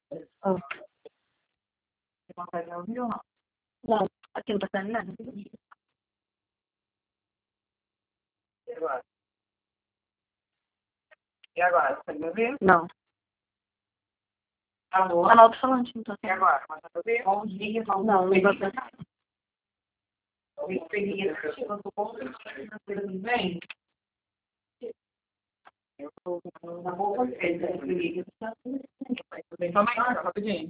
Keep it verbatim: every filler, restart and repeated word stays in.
Ừ. Con phải nấu nước không? Vâng, ở trường tập tính là Agora. E agora? Você me ouvir? não. Alô? Tá alto-falante, não tô E agora? Começa a ouvir? Bom dia, vamos Não, não tô expectativa do ponto tudo bem? Eu tô na boca feita, calma aí, rapidinho.